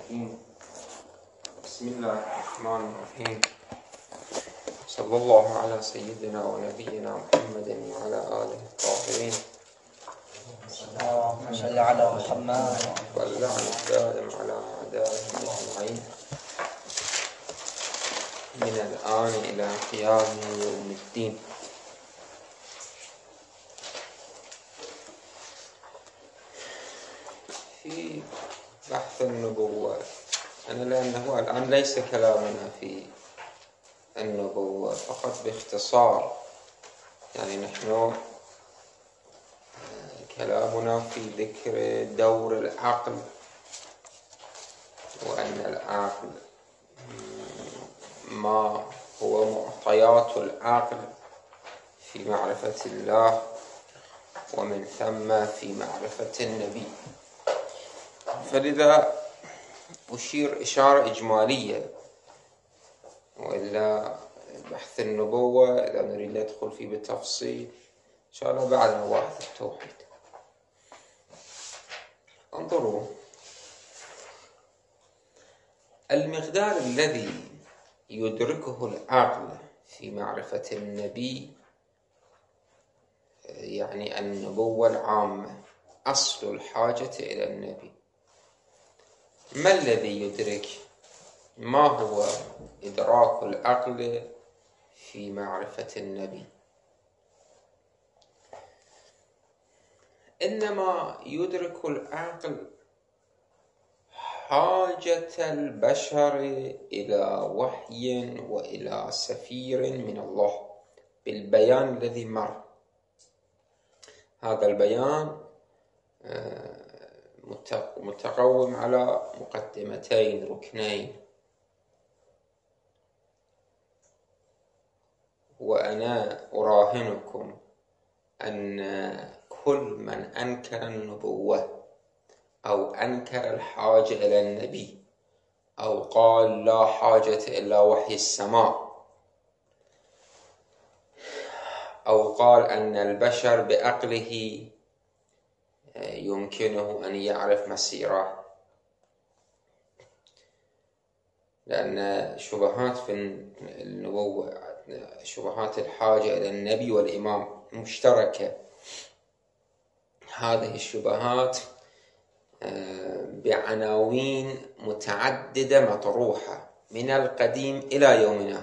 الرحيم. بسم الله الرحمن الرحيم. صلى الله على سيدنا ونبينا محمد وعلى آله الطاهرين. اللهم صل على محمد واللعن الدائم على أعدائهم أجمعين من الآن إلى قيام يوم الدين. في بحث النبوة، لأنه الآن ليس كلامنا في النبوة فقط باختصار، يعني نحن كلامنا في ذكر دور العقل، وأن العقل ما هو معطيات العقل في معرفة الله، ومن ثم في معرفة النبي. فلذا أشير إشارة إجمالية، وإلا بحث النبوة إذا نريد ندخل فيه بالتفصيل إن شاء الله بعد مباحث التوحيد. انظروا، المقدار الذي يدركه العقل في معرفة النبي، يعني النبوة العامة، أصل الحاجة إلى النبي. ما الذي يدرك؟ ما هو إدراك العقل في معرفة النبي؟ إنما يدرك العقل حاجة البشر إلى وحي وإلى سفير من الله بالبيان الذي مر. هذا البيان متقوم على مقدمتين ركنين، وأنا أراهنكم أن كل من أنكر النبوة أو أنكر الحاجة إلى النبي، أو قال لا حاجة إلا وحي السماء، أو قال أن البشر بعقله يمكنه أن يعرف مسيره، لأن شبهات في النبوة، شبهات الحاجة إلى النبي والإمام مشتركة. هذه الشبهات بعناوين متعددة مطروحة من القديم إلى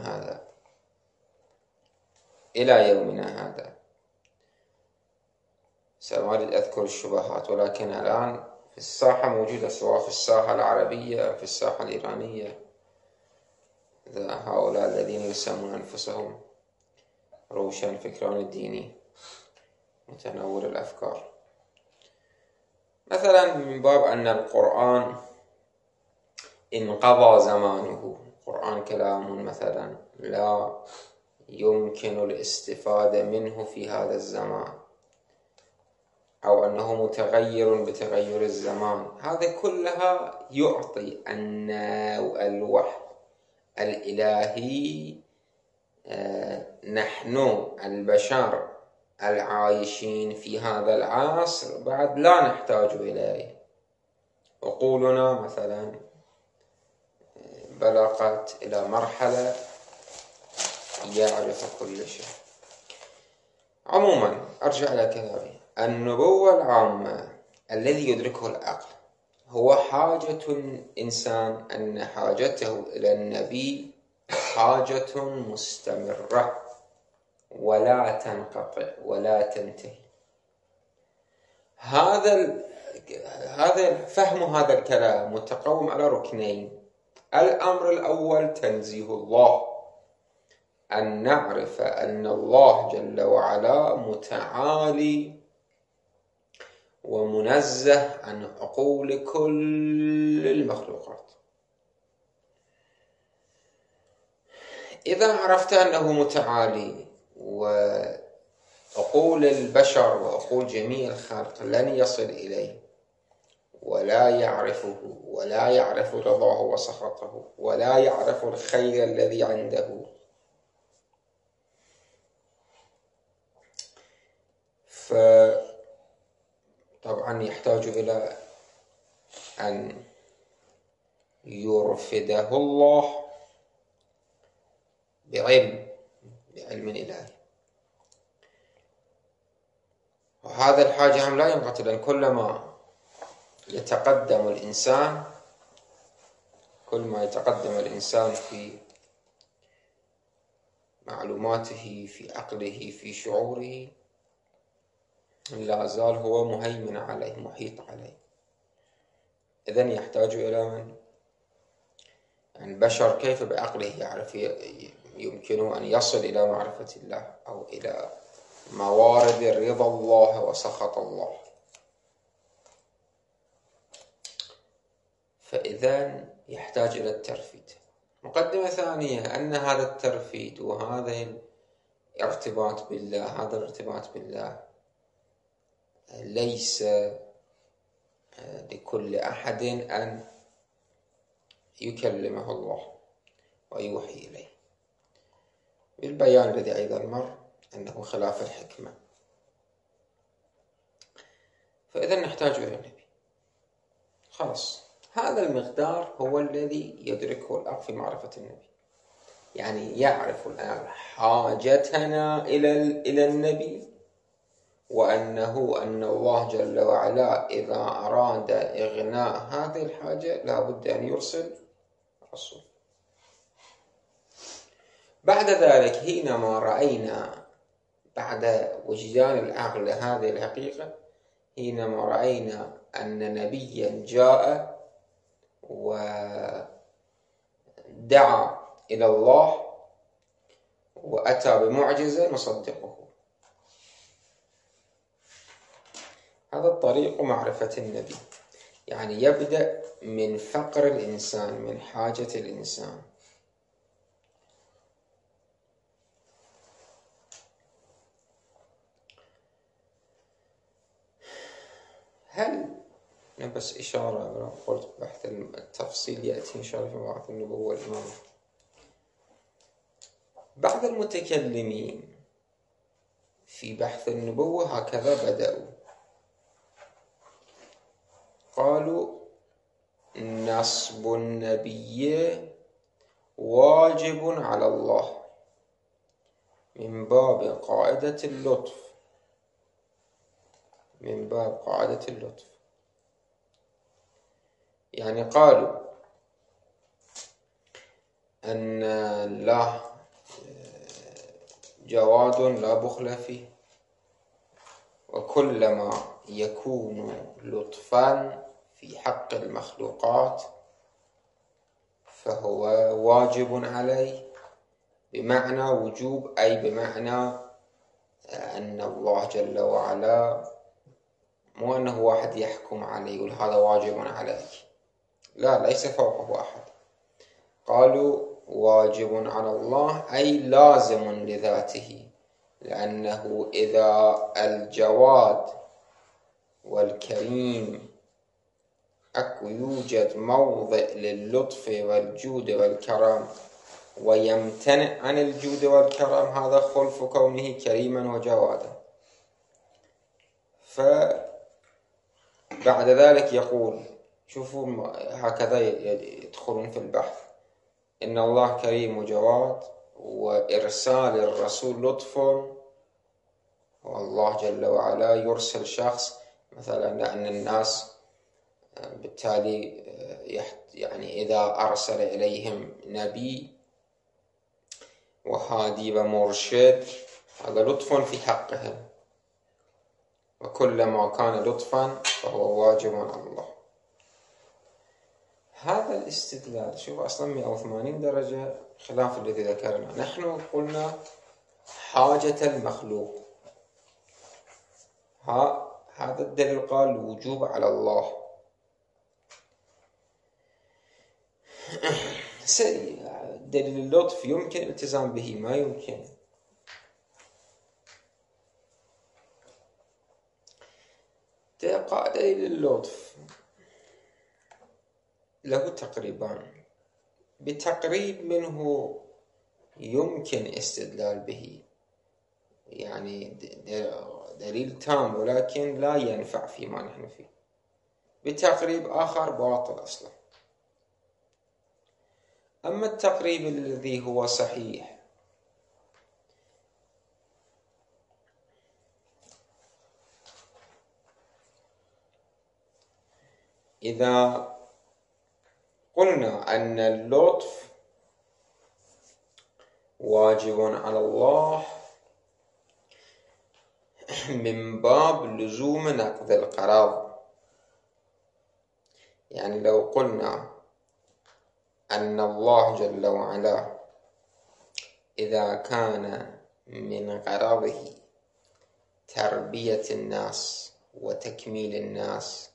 يومنا هذا. سأريد أذكر الشبهات، ولكن الآن في الساحة موجودة، سواء في الساحة العربية أو في الساحة الإيرانية. هؤلاء الذين يسمون أنفسهم روشن فكران الديني متنور الأفكار. مثلا من باب أن القرآن انقضى زمانه، القرآن كلام مثلا لا يمكن الاستفادة منه في هذا الزمان، أو أنه متغير بتغير الزمان. هذا كلها يعطي أن الوحي الإلهي نحن البشر العايشين في هذا العصر بعد لا نحتاج إليه. عقولنا مثلا بلغت إلى مرحلة يعرف كل شيء. عموما أرجع إلى كلامي. النبوة العامة الذي يدركه العقل هو حاجة الإنسان، أن حاجته إلى النبي حاجة مستمرة ولا تنقطع ولا تنتهي. هذا فهم هذا الكلام متقوم على ركنين. الأمر الأول تنزيه الله، أن نعرف أن الله جل وعلا متعالي ومنزه عن عقول كل المخلوقات. إذا عرفت أنه متعالي وعقول البشر وعقول جميع الخلق لن يصل إليه ولا يعرفه، ولا يعرف رضاه وسخطه، ولا يعرف الخير الذي عنده، فطبعا يحتاج إلى أن يرفده الله بعلم إلهي. وهذا الحاجة هم لا ينقطع، لأن كلما يتقدم الإنسان في معلوماته، في عقله، في شعوره، لا زال هو مهيمن عليه، محيط عليه. إذن يحتاج إلى من؟ يعني البشر كيف بعقله يعرف يمكنه أن يصل إلى معرفة الله أو إلى موارد رضا الله وسخط الله؟ فإذن يحتاج إلى الترفيد. مقدمة ثانية أن هذا الترفيد وهذا الارتباط بالله ليس لكل أحد أن يكلمه الله ويوحي إليه، بالبيان الذي أيضا مر أنه خلاف الحكمة. فإذا نحتاج إلى النبي. خلاص، هذا المقدار هو الذي يدركه الأخ في معرفة النبي، يعني يعرف الآن حاجتنا إلى النبي، وأن الله جل وعلا إذا أراد إغناء هذه الحاجة لا بد أن يرسل رسول. بعد ذلك حينما رأينا بعد وجدان العقل هذه الحقيقة، حينما رأينا أن نبيا جاء ودعا إلى الله وأتى بمعجزة نصدقه. هذا الطريق معرفة النبي، يعني يبدأ من فقر الإنسان، من حاجة الإنسان. هل بس إشارة، قلت بحث التفصيل يأتي إن شاء الله في مباحث النبوة والإمامة. بعض المتكلمين في بحث النبوة هكذا بدأوا، قالوا نصب النبي واجب على الله من باب قاعدة اللطف، من باب قاعدة اللطف. يعني قالوا أن الله جواد لا بخل فيه، وكلما يكون لطفا في حق المخلوقات فهو واجب عليه، بمعنى وجوب، أي بمعنى أن الله جل وعلا مو أنه واحد يحكم عليه يقول هذا واجب عليك، لا، ليس فوقه أحد. قالوا واجب على الله أي لازم لذاته، لأنه إذا الجواد والكريم يوجد موضع للطف والجود والكرم ويمتنع عن الجود والكرم، هذا خلف كونه كريما وجوادا. فبعد ذلك يقول، شوفوا هكذا يدخلون في البحث، إن الله كريم وجواد، وإرسال الرسول لطف، والله جل وعلا يرسل شخص مثلا، لأن الناس بالتالي يعني إذا أرسل إليهم نبي وهادي ومرشد هذا لطف في حقهم، وكلما كان لطفا فهو واجب على الله. هذا الاستدلال شوف أصلا 180 درجة خلاف الذي ذكرنا. نحن قلنا حاجة المخلوق، هذا الدليل قال الوجوب على الله. دليل اللطف يمكن الالتزام به، ما يمكن. دليل اللطف له تقريبان، بتقريب منه يمكن استدلال به، يعني دليل تام ولكن لا ينفع فيما نحن فيه. بتقريب آخر باطل أصلا. أما التقريب الذي هو صحيح إذا قلنا أن اللطف واجب على الله من باب لزوم نقض القرض، يعني لو قلنا أن الله جل وعلا إذا كان من غرضه تربية الناس وتكميل الناس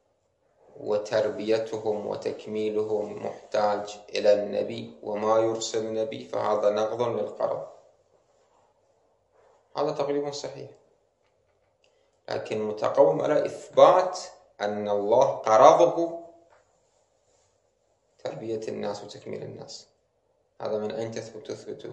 وتربيتهم وتكميلهم محتاج إلى النبي وما يرسل النبي، فهذا نقض للقرض، هذا تقريبا صحيح، لكن متقوم على إثبات أن الله قرضه تربية الناس وتكميل الناس. هذا من أين تثبته؟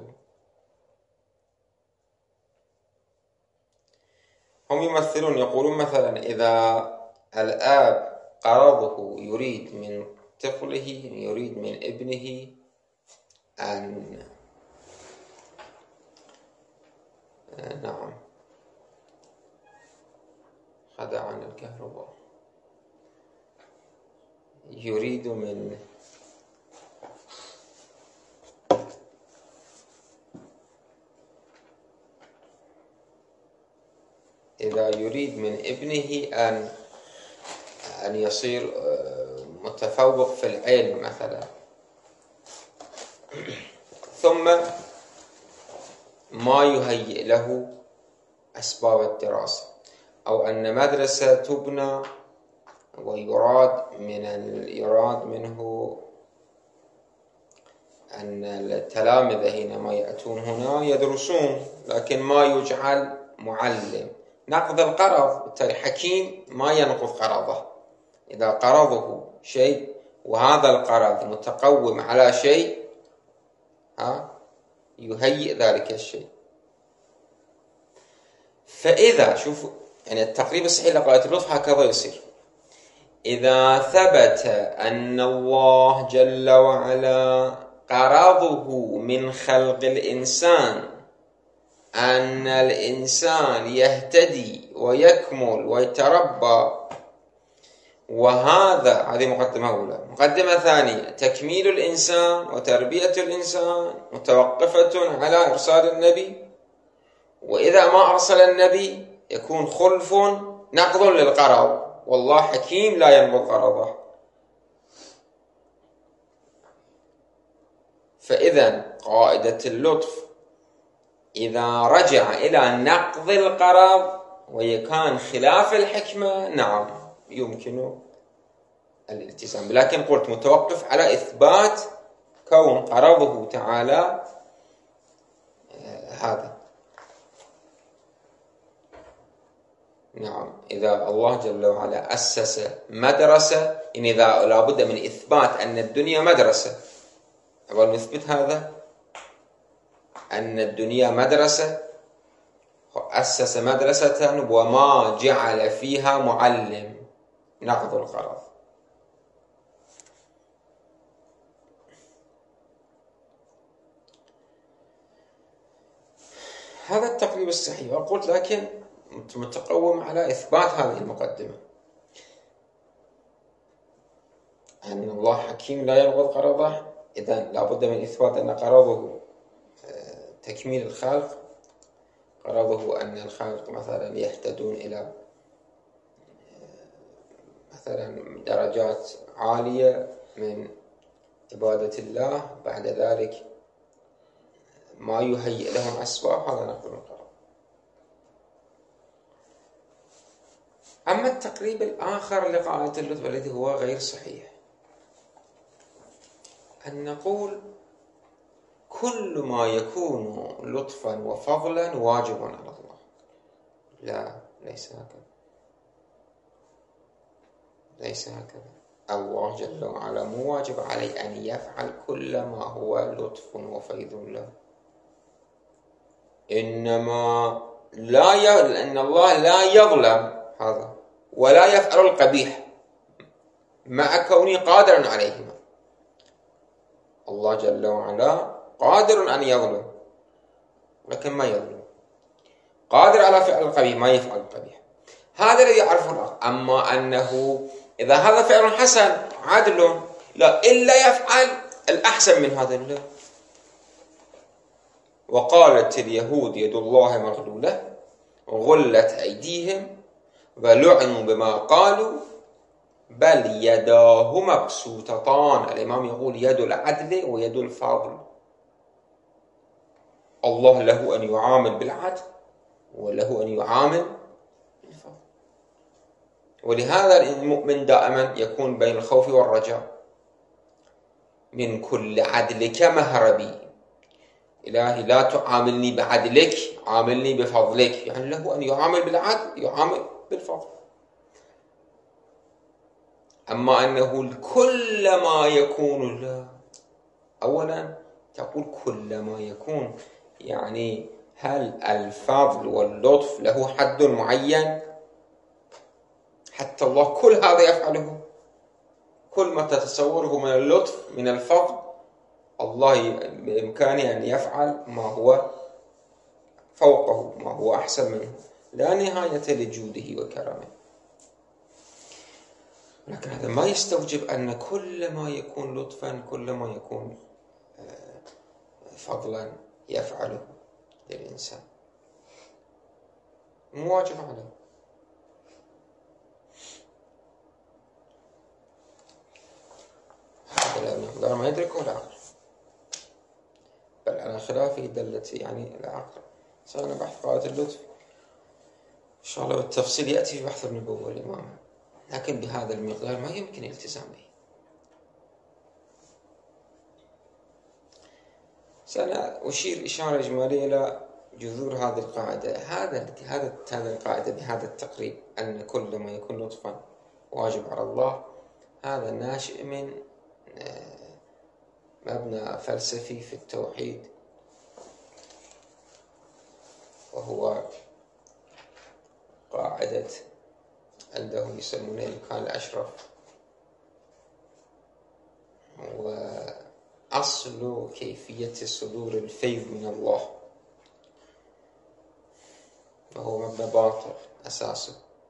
هم يمثلون، يقولون مثلا إذا الآب قرضه يريد من طفله، يريد من ابنه أن خدع عن الكهرباء، يريد من إذا يريد من ابنه أن يصير متفوق في العلم مثلا، ثم ما يهيئ له أسباب الدراسة، أو أن مدرسة تبنى ويراد منه أن التلامذة حينما يأتون هنا يدرسون، لكن ما يجعل معلم، نقض القرض. بالتالي حكيم ما ينقض قرضه، إذا قرضه شيء وهذا القرض متقوم على شيء يهيئ ذلك الشيء. فإذا شوفوا يعني التقريب الصحيح لقضية اللطف هكذا يصير: إذا ثبت أن الله جل وعلا قرضه من خلق الإنسان أن الإنسان يهتدي ويكمل ويتربى، هذه مقدمة أولى. مقدمة ثانية: تكميل الإنسان وتربية الإنسان متوقفة على إرسال النبي، وإذا ما أرسل النبي يكون خلف نقض للقرض، والله حكيم لا ينقض قرضه. فإذا قاعدة اللطف إذا رجع إلى نقض القرض ويكون خلاف الحكمة، نعم يمكن الالتزام، لكن قلت متوقف على إثبات كون قرضه تعالى هذا. نعم، إذا الله جل وعلا أسس مدرسة، إن إذا لابد من إثبات أن الدنيا مدرسة، أول نثبت هذا أن الدنيا مدرسة، أسس مدرسة وما جعل فيها معلم، نقض القرض. هذا التقريب الصحيح، وقلت لكن متقوم على إثبات هذه المقدمة، أن الله حكيم لا ينقض قرضه، إذن لابد من إثبات أن قرضه تكميل الخلق، قرضه أن الخلق مثلا يهتدون إلى مثلا درجات عالية من عبادة الله، بعد ذلك ما يهيئ لهم أسباب، هذا نقض القرض. أما التقريب الآخر لقاعدة اللطف الذي هو غير صحيح، أن نقول كل ما يكون لطفا وفضلا واجب على الله. لا، ليس هكذا، ليس هكذا. الله جل وعلا مو واجب عليه أن يفعل كل ما هو لطف وفيض له، إنما أن الله لا يظلم هذا ولا يفعل القبيح مع كونه قادرا عليهما. الله جل وعلا قادر أن يظلم لكن ما يظلم، قادر على فعل القبيح ما يفعل القبيح. هذا الذي يعرفه العقل. أما أنه إذا هذا فعل حسن عدل، لا، إلا يفعل الأحسن من هذا، لا. وقالت اليهود يد الله مغلولة غلت أيديهم ولعنوا بما قالوا بل يداه مبسوطتان. الإمام يقول يد العدل ويد الفضل. الله له أن يعامل بالعدل وله أن يعامل بالفضل. ولهذا المؤمن دائما يكون بين الخوف والرجاء. من كل عدلك مهربي، إلهي لا تعاملني بعدلك، عاملني بفضلك. يعني له أن يعامل بالعدل يعامل بالفضل. أما أنه كل ما يكون، لا. أولا تقول كل ما يكون، يعني هل الفضل واللطف له حد معين؟ حتى الله كل هذا يفعله، كل ما تتصوره من اللطف من الفضل الله بإمكانه أن يفعل ما هو فوقه، ما هو أحسن منه، لا نهاية لجوده وكرمه. لكن هذا ما يستوجب أن كل ما يكون لطفا كل ما يكون فضلا يفعله للإنسان، مو واجب عليه. هذا المقدار ما يدركه العقل، بل على خلافه دلت يعني العقل. سألنا بحث قاعدة اللطف إن شاء الله بالتفصيل يأتي في بحث النبوة والإمامة، لكن بهذا المقدار ما يمكن الالتزام به. سأشير إشارة إجمالية إلى جذور هذه القاعدة. هذه القاعدة بهذا التقريب أن كل ما يكون لطفا واجب على الله، هذا ناشئ من مبنى فلسفي في التوحيد، وهو قاعدة عندهم يسمونها الإمكان الأشرف. وأصل كيفية صدور الفيض من الله، وهو مبنى باطل أساسه.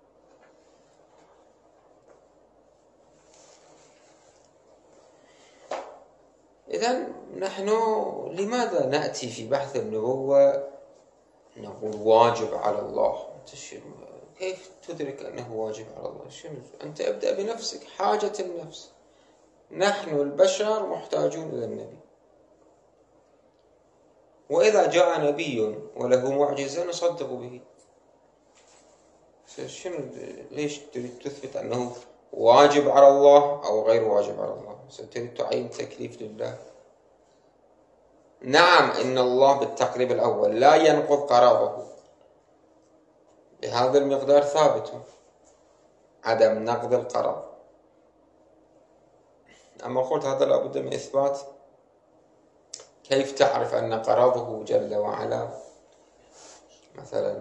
إذن نحن لماذا نأتي في بحث النبوة نقول واجب على الله؟ كيف تدرك أنه واجب على الله؟ أنت ابدأ بنفسك، حاجة النفس. نحن البشر محتاجون إلى النبي، وإذا جاء نبي وله معجزة نصدق به. ليش تريد تثبت أنه واجب على الله أو غير واجب على الله؟ تريد تعين تكليف لله. نعم، إن الله بالتقريب الأول لا ينقض قراره، بهذا المقدار ثابت عدم نقض القرار. أما قلت هذا لابد من إثبات. كيف تعرف أن قراره جل وعلا مثلا؟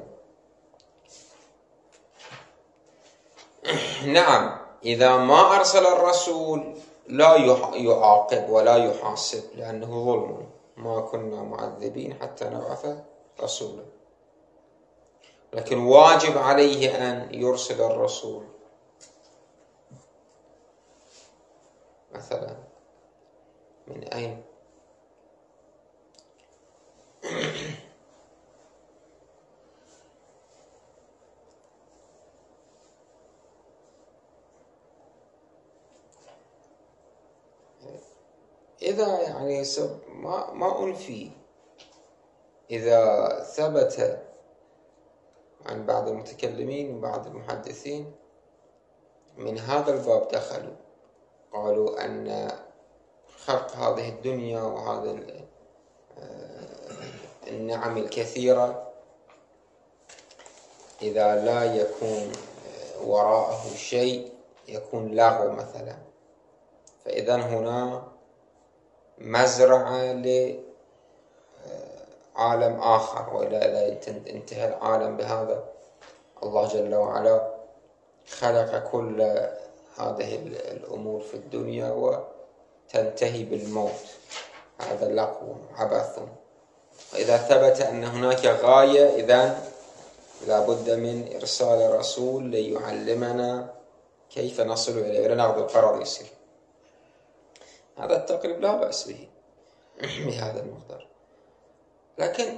نعم، إذا ما أرسل الرسول لا يعاقب ولا يحاسب لأنه ظلم. ما كنا معذبين حتى نبعث رسولا. لكن واجب عليه أن يرسل الرسول مثلا. من أين؟ إذا يعني ما أنفي، إذا ثبت عن بعض المتكلمين وبعض المحدثين من هذا الباب دخلوا قالوا أن خلق هذه الدنيا وهذه النعم الكثيرة إذا لا يكون وراءه شيء يكون لغو مثلا، فإذا هنا مزرعة لعالم آخر. وإلا إذا انتهى العالم بهذا، الله جل وعلا خلق كل هذه الأمور في الدنيا تنتهي بالموت، هذا لغو عبث. وإذا ثبت أن هناك غاية إذن لا بد من إرسال رسول ليعلمنا كيف نصل إليه ولا ناخذ القرار يصير. هذا التقريب لا بأس به بهذا المقدار. لكن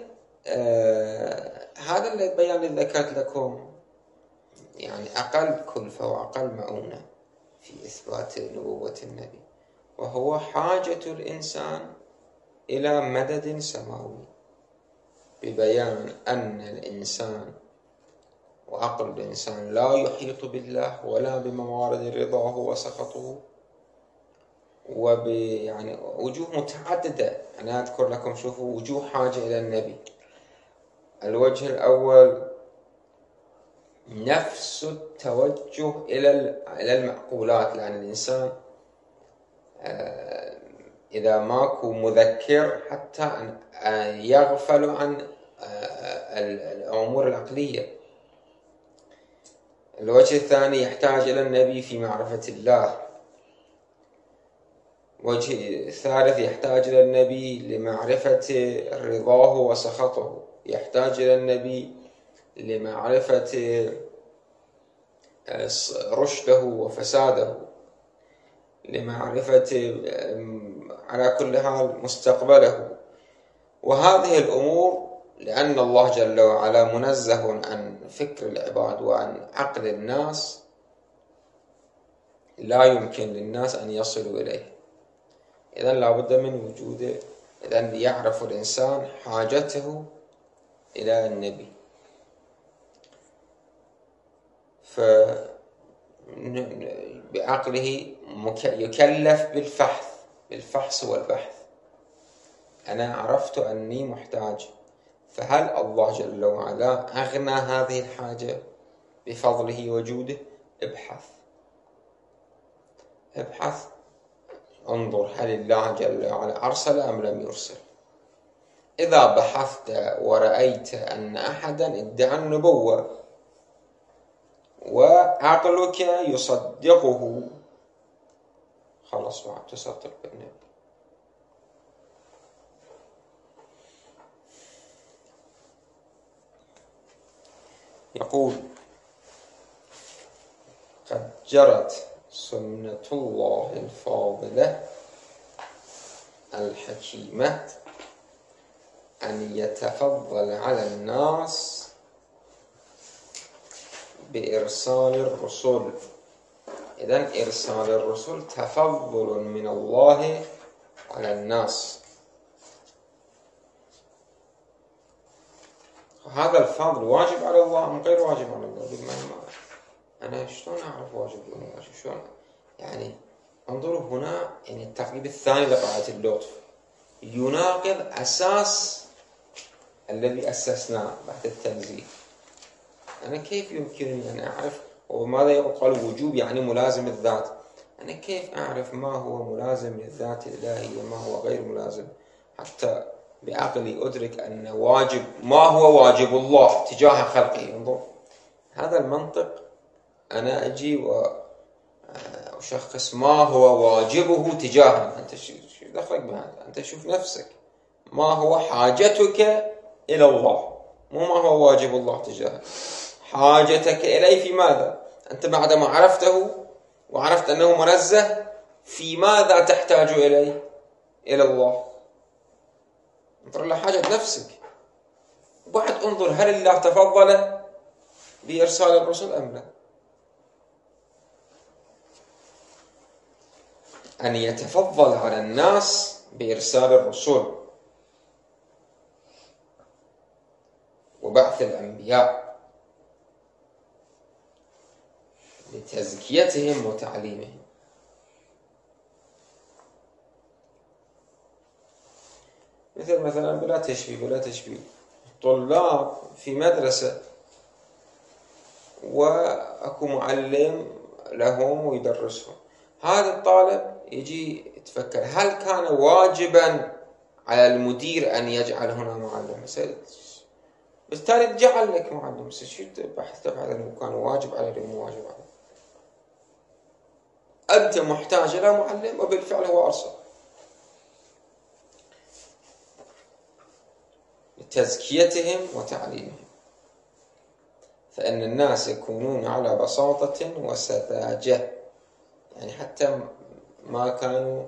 هذا البيان اللي ذكرت لكم يعني أقل كلفة وأقل مؤونة في إثبات نبوة النبي، وهو حاجة الإنسان إلى مدد سماوي، ببيان أن الإنسان وعقل الإنسان لا يحيط بالله ولا بموارد رضاه وسخطه، يعني وجوه متعددة. أنا أذكر لكم شوفوا وجوه حاجة إلى النبي. الوجه الأول نفس التوجه إلى المعقولات، لأن الإنسان إذا ماكو مذكر حتى يغفل عن الأمور العقلية. الوجه الثاني يحتاج إلى النبي في معرفة الله. وجه الثالث يحتاج إلى النبي لمعرفة رضاه وسخطه، يحتاج إلى النبي لمعرفة رشده وفساده، لمعرفة على كل حال مستقبله. وهذه الأمور لأن الله جل وعلا منزه عن فكر العباد وعن عقل الناس، لا يمكن للناس أن يصلوا إليه. إذن لا بد من وجوده. إذن يعرف الإنسان حاجته إلى النبي، بعقله يكلف بالفحص والبحث. أنا عرفت أني محتاج، فهل الله جل وعلا أغنى هذه الحاجة بفضله وجوده؟ ابحث، انظر هل الله جل وعلا أرسل أم لم يرسل. إذا بحثت ورأيت أن أحدا ادعى النبوة وعقلك يصدقه، خلاص بعد تصدق بالنبي. يقول قد جرت سنة الله الفاضلة الحكيمة أن يتفضل على الناس بإرسال الرسل. إذن إرسال الرسل تفضل من الله على الناس. هذا الفضل واجب على الله أم غير واجب على الله؟ أنا شلون أعرف واجب ولا واجب؟ شلون يعني؟ انظروا هنا، يعني التقريب الثاني لقاعدة اللطف يناقض أساس الذي أسسناه بعد التنزيل. أنا كيف يمكنني أن أعرف؟ وماذا يقال وجوب يعني ملازم الذات؟ أنا كيف أعرف ما هو ملازم للذات الإلهية وما هو غير ملازم، حتى بعقلي أدرك أن واجب ما هو واجب الله تجاه خلقه؟ انظر هذا المنطق. أنا أجي وأشخص ما هو واجبه تجاهه. أنت شو دخلك بهذا؟ أنت شوف نفسك، ما هو حاجتك إلى الله، مو ما هو واجب الله تجاهه. حاجتك إليه في ماذا؟ أنت بعدما عرفته وعرفت أنه منزه، في ماذا تحتاج إليه؟ إلى الله. انظر إلى حاجة نفسك، وبعد انظر هل الله تفضل بإرسال الرسل أم لا. أن يتفضل على الناس بإرسال الرسل وبعث الأنبياء لتزكيتهم وتعليمهم. مثلا بلا تشبيه طلاب في مدرسة وأكو معلم لهم ويدرسهم. هذا الطالب يجي يتفكر هل كان واجبا على المدير أن يجعل هنا معلم؟ بالتالي جعل لك معلم. شو بحثت أنه كان واجب عليه أو مو واجب عليه؟ أنت محتاج إلى معلم وبالفعل هو أرسل. تزكيتهم وتعليمهم، فإن الناس يكونون على بساطة وسذاجة، يعني حتى ما كانوا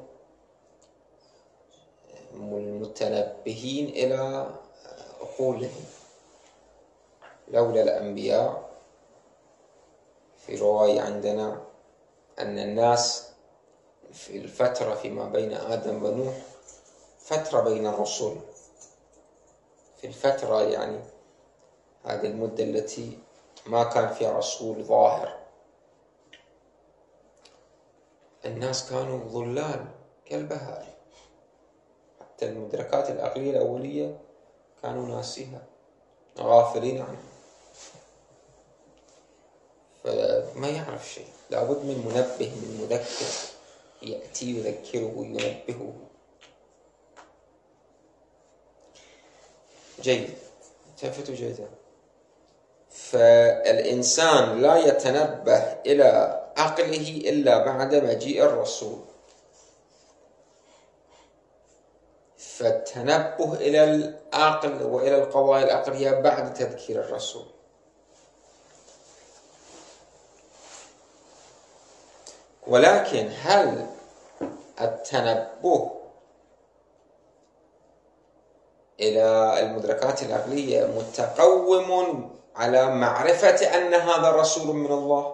متنبهين إلى عقولهم. لولا الأنبياء، في رواية عندنا أن الناس في الفترة فيما بين آدم ونوح فترة بين الرسل، في الفترة يعني هذه المدة التي ما كان فيها رسول ظاهر، الناس كانوا ضلال كالبهائم، حتى المدركات العقلية الأولية كانوا ناسيها غافلين عنها، فما يعرف شيء. لابد من منبه، من مذكر يأتي يذكره وينبهه. جيد، التفتوا جيدا. فالإنسان لا يتنبه إلى عقله إلا بعد مجيء الرسول، فالتنبه إلى العقل وإلى القضايا العقلية بعد تذكير الرسول. ولكن هل التنبه إلى المدركات العقلية متقوم على معرفة أن هذا رسول من الله؟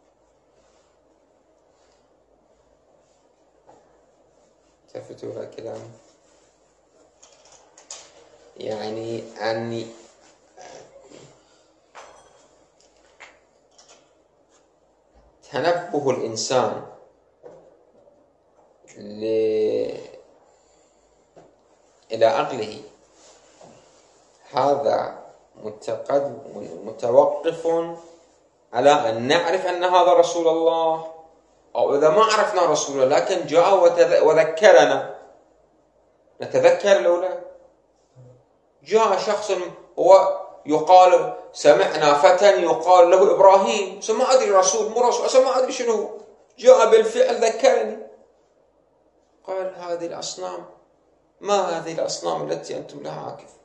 التفتوا إلى كلامي، يعني أن تنبه الإنسان إلى عقله هذا متوقف على أن نعرف أن هذا رسول الله، أو إذا ما عرفنا رسول الله لكن جاء وذكرنا نتذكر لولا. جاء شخص ويقال سمعنا فتى يقال له إبراهيم، ما أدري رسول مو رسول، ما أدري شنو، جاء بالفعل ذكرني، قال هذه الأصنام، ما هذه الأصنام التي أنتم لها عاكف؟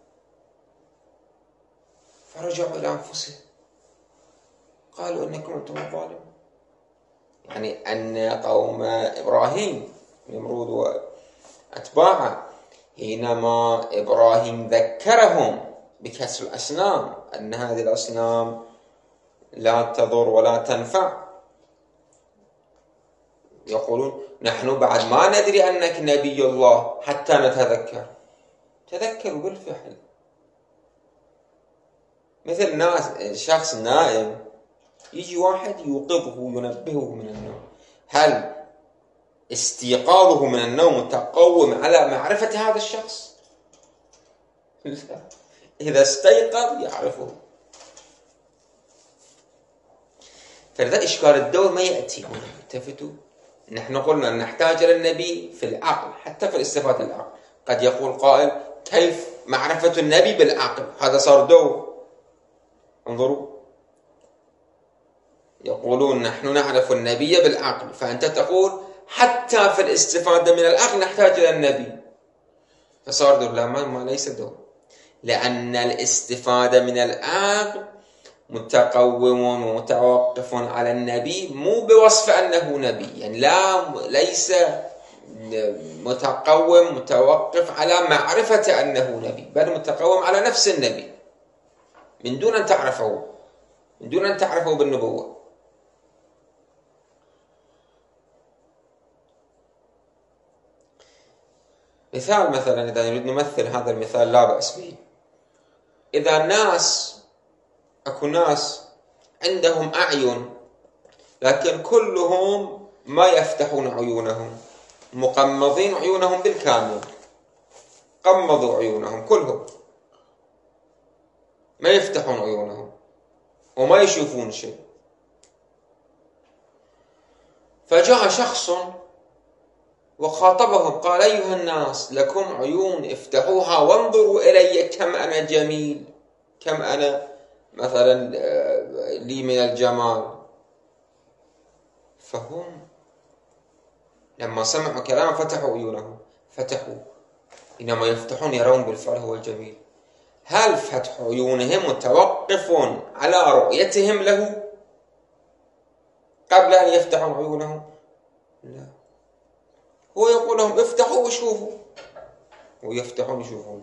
فرجعوا إلى أنفسهم قالوا إنكم أنتم الظالمون. يعني أن قوم إبراهيم نمرود وأتباعه حينما إبراهيم ذكرهم بكسر الأصنام أن هذه الأصنام لا تضر ولا تنفع، يقولون نحن بعد ما ندري أنك نبي الله حتى نتذكر. تذكروا بالفعل، مثل ناس شخص نائم يجي واحد يوقظه وينبهه من النوم، هل استيقاظه من النوم متقوم على معرفة هذا الشخص؟ لا، إذا استيقظ يعرفه. فلذا إشكال الدور ما يأتي هنا. التفتوا، نحن قلنا نحتاج إلى النبي في العقل، حتى في الاستفادة العقل. قد يقول قائل كيف معرفة النبي بالعقل؟ هذا صار دور. انظروا، يقولون نحن نعرف النبي بالعقل، فأنت تقول حتى في الاستفادة من العقل نحتاج إلى النبي، فصار دور. لا، ما ليس دور، لأن الاستفادة من العقل متقوم ومتوقف على النبي، مو بوصف أنه نبي، يعني ليس متقوم متوقف على معرفة أنه نبي، بل متقوم على نفس النبي من دون أن تعرفه بالنبوة. مثلا إذا نريد نمثل هذا المثال لا بأس به، إذا أكو ناس عندهم أعين لكن كلهم ما يفتحون عيونهم، مقمضين عيونهم بالكامل، قمضوا عيونهم كلهم، ما يفتحون عيونهم وما يشوفون شيء. فجاء شخص وخاطبهم قال أيها الناس لكم عيون افتحوها وانظروا إلي كم أنا جميل، كم أنا مثلا لي من الجمال. فهم لما سمعوا كلام فتحوا عيونهم، فتحوا، إنما يفتحون يرون بالفعل هو الجميل. هل فتح عيونهم متوقف على رؤيتهم له قبل أن يفتحوا عيونهم؟ لا، هو يقول لهم افتحوا وشوفوا، ويفتحون يشوفون.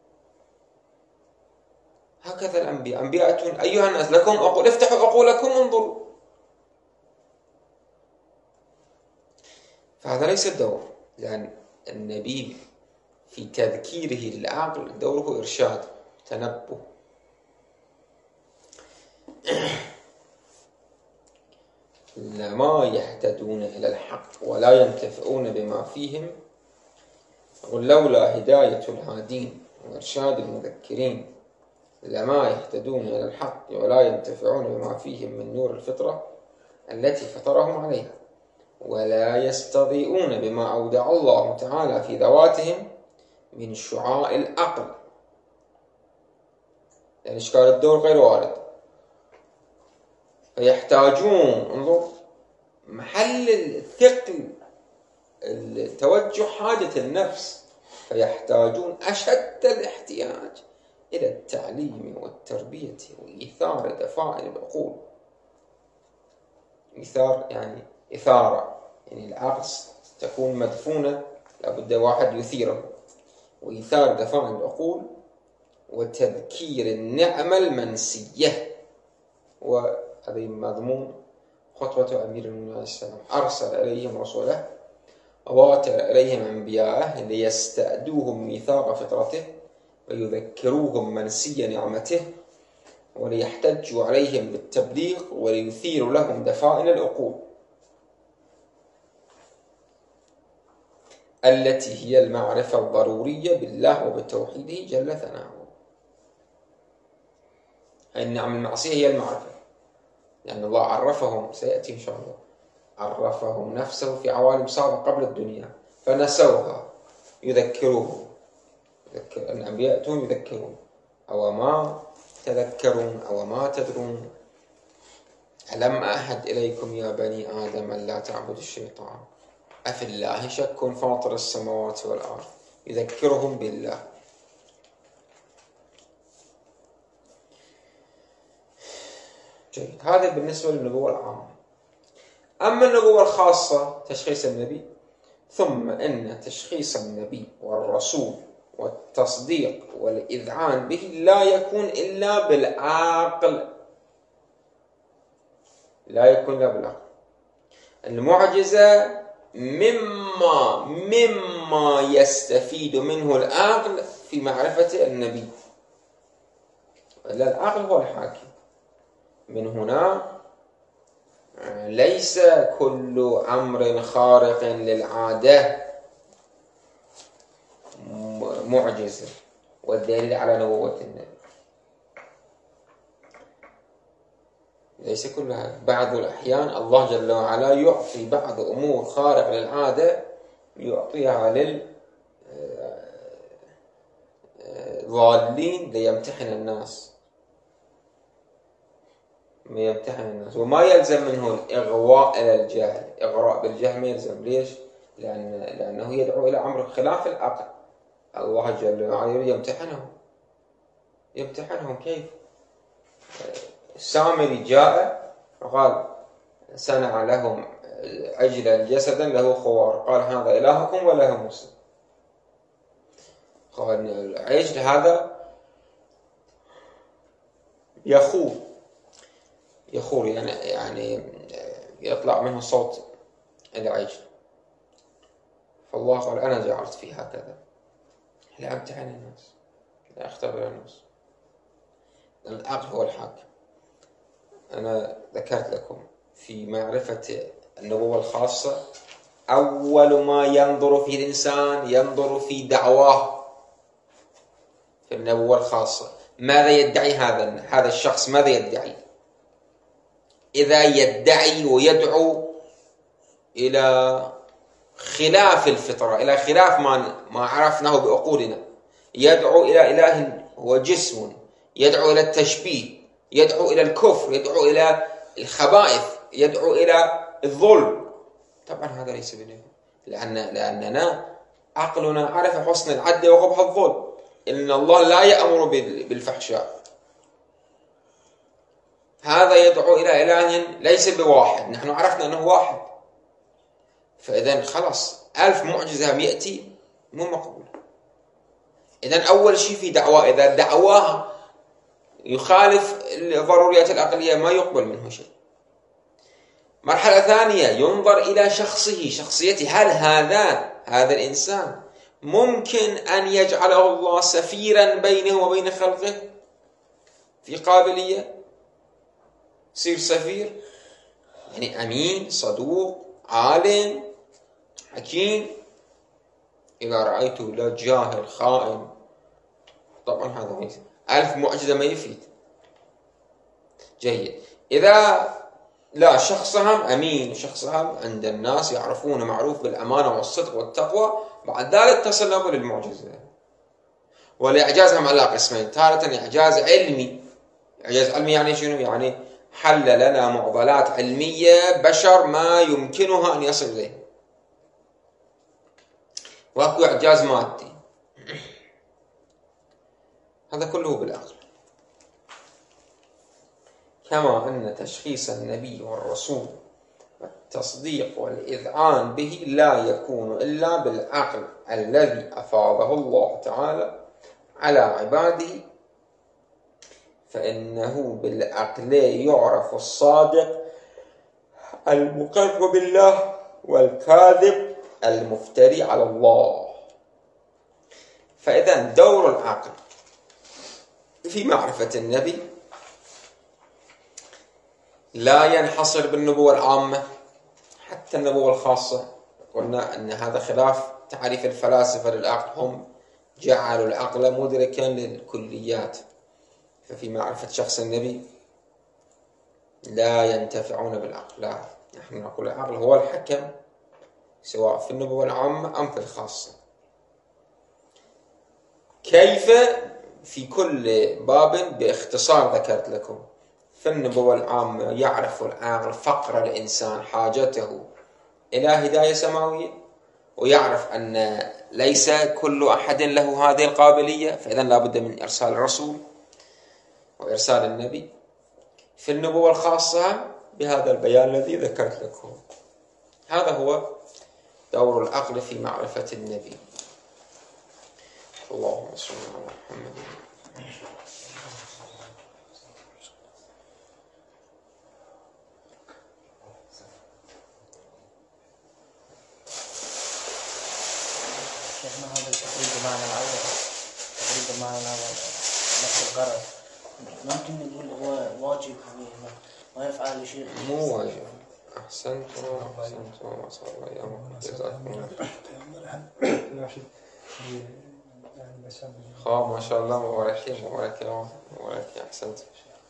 هكذا الأنبياء، أنبياء أيها الناس لكم أقول افتحوا عقولكم انظروا. فهذا ليس الدور، لأن النبي في تذكيره للعقل دوره إرشاد تنبه. لما يهتدون إلى الحق ولا ينتفعون بما فيهم. قل لولا هداية الهادين وإرشاد المذكرين لما يهتدون إلى الحق ولا ينتفعون بما فيهم من نور الفطرة التي فطرهم عليها، ولا يستضيئون بما أودع الله تعالى في ذواتهم من شعاع العقل. يعني إشكال الدور غير وارد، فيحتاجون، انظر محل الثقل التوجه حاجة النفس، فيحتاجون أشد الاحتياج إلى التعليم والتربية وإيثار دفائن العقول. إيثار يعني إثارة، يعني العقل تكون مدفونة لابد واحد يثيره، وإيثار دفائن العقول وتذكير النعمة المنسية. وهذا مضمون خطوة أمير المؤمنين عليه السلام، أرسل إليهم رسوله وواتر إليهم أنبياءه ليستأدوهم ميثاق فطرته ويذكروهم منسي نعمته وليحتجوا عليهم بالتبليغ وليثيروا لهم دفائن العقول التي هي المعرفة الضرورية بالله وبتوحيده جل ثناؤه. النعم المعصية هي المعرفة، لأن الله عرفهم، سيأتي إن شاء الله، عرفهم نفسه في عوالم سابقة قبل الدنيا فنسوها. يذكروهم، الأنبياء يذكرون، أو ما تذكرون أو ما تدرون. ألم أعهد إليكم يا بني آدم أن لا تعبدوا الشيطان أفي الله شك فاطر السماوات والأرض. يذكرهم بالله. جيد، هذا بالنسبة للنبوة العامة. أما النبوة الخاصة تشخيص النبي، ثم إن تشخيص النبي والرسول والتصديق والإذعان به لا يكون إلا بالعقل، لا يكون إلا بالعقل. المعجزة مما يستفيد منه العقل في معرفة النبي، وإلا العقل هو الحاكم. من هنا ليس كل أمر خارق للعادة معجزة والدليل على نبوة النبي، ليس كلها. بعض الأحيان الله جل وعلا يعطي بعض أمور خارق للعادة، يعطيها للضالين ليمتحن الناس، وما يلزم منه الإغواء إلى الجهل. إغراء بالجهل ما يلزم. ليش؟ لأنه يدعو إلى أمر خلاف العقل. الله جل وعلا يريد يمتحنهم. كيف؟ السامري جاء وقال صنع لهم عجلا جسدا له خوار، قال هذا إلهكم وإله موسى. قال العجل هذا يخور يعني يطلع منه صوت العجل. فالله قال أنا جعلت فيه هكذا لأمتحن الناس، لأختبر الناس. العقل هو الحاكم. أنا ذكرت لكم في معرفة النبوة الخاصة أول ما ينظر فيه الإنسان ينظر في دعواه في النبوة الخاصة. ماذا يدعي هذا الشخص؟ ماذا يدعي؟ إذا يدعي ويدعو إلى خلاف الفطرة، إلى خلاف ما عرفناه بعقولنا، يدعو إلى إله هو جسم، يدعو إلى التشبيه، يدعو إلى الكفر، يدعو إلى الخبائث، يدعو إلى الظلم، طبعا هذا ليس بنبي، لأننا عقلنا عرف حسن العدل وقبح الظلم. إن الله لا يأمر بالفحشاء، هذا يدعو إلى إله ليس بواحد، نحن عرفنا أنه واحد، فإذا خلاص 1000 معجزة يأتي مو مقبول. إذا أول شيء في دعوة، إذا دعواها يخالف الضروريات العقلية ما يقبل منه شيء. مرحلة ثانية ينظر إلى شخصيته، هل هذا الإنسان ممكن أن يجعله الله سفيرا بينه وبين خلقه، في قابلية يصير سفير، يعني أمين صدوق عالم حكيم. إذا رأيته لا جاهل خائن، طبعا هذا 1000 معجزة ما يفيد. جيد. إذا لا، شخصهم أمين، شخصهم عند الناس يعرفون معروف بالأمانة والصدق والتقوى، بعد ذلك تصلبوا للمعجزة. والإعجازهم على قسمين، تارة إعجاز علمي. إعجاز علمي يعني شنو؟ يعني حل لنا معضلات علمية بشر ما يمكنها أن يصل إليه. واكو إعجاز مادي، هذا كله بالعقل. كما أن تشخيص النبي والرسول والتصديق والإذعان به لا يكون إلا بالعقل الذي أفاضه الله تعالى على عباده، فإنه بالعقل يعرف الصادق المقر بالله والكاذب المفتري على الله. فإذا دور العقل في معرفة النبي لا ينحصر بالنبوة العامة، حتى النبوة الخاصة قلنا أن هذا خلاف تعريف الفلاسفة للعقل، هم جعلوا العقل مدركا للكليات. ففي معرفة شخص النبي لا ينتفعون بالعقل، لا، نحن نقول العقل هو الحكم سواء في النبوة العامة أم في الخاصة. كيف؟ في كل باب باختصار ذكرت لكم. في النبوة العامة يعرف العقل فقر الإنسان، حاجته إلى هداية سماوية، ويعرف أن ليس كل أحد له هذه القابلية، فإذا لا بد من إرسال الرسول وإرسال النبي. في النبوة الخاصة بهذا البيان الذي ذكرت لكم. هذا هو دور العقل في معرفة النبي. اللهم صل على محمد. شيخنا هذا تقريب بمعنى الأول، تقريب بمعنى الأول نفس الغرض، ممكن نقول هو واجب ما يفعل شيء. مو واجب. أحسنتم ما صار أيامكم، جزاكم الله خير. ما شاء الله، مبارك أحسنتم.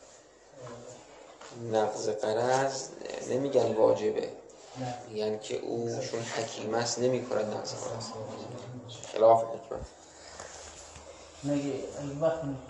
نقض قرض نمیگن واجبه، یعنی که او چون حکیم است نمی‌کند نقض قرض، خلاف حکمت.